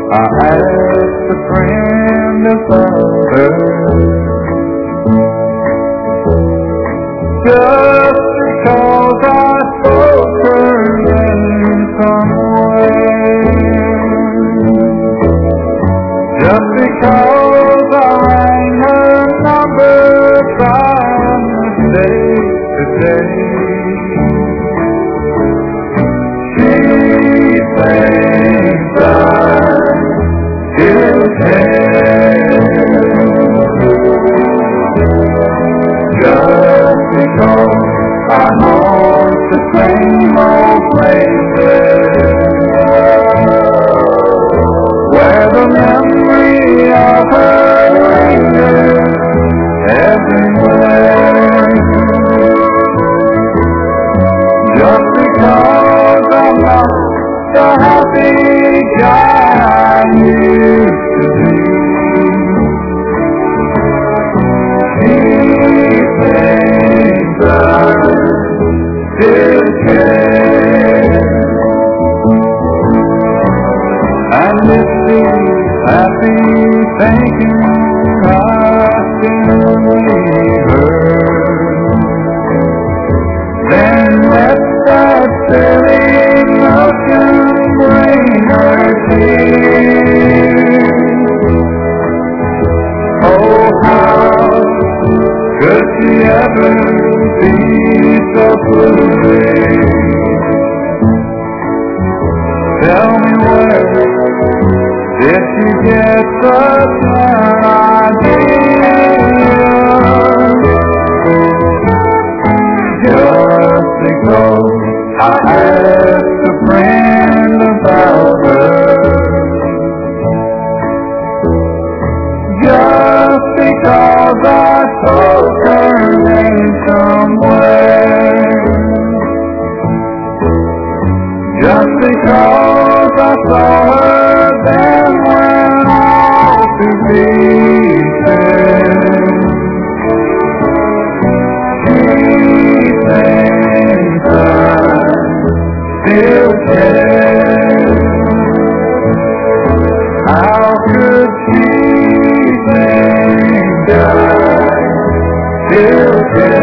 I asked a friend about her, just because I spoke her name somewhere, just because I rang her number by mistake today. She thinks I still care, just because I haunt the same old places where the memory of her lingers everywhere. Just because I'm not the happy guy I used to be, she thinks I still care. And if she's happy thinking I still need her, then let that silly notion bring her tears. Oh, how could she ever be so foolish? Tell me where did she get such an idea? Just because I asked a friend about her, just because I spoke her name somewhere, just because I saw her then went all to pieces. She thinks I still care. How could she think I still care?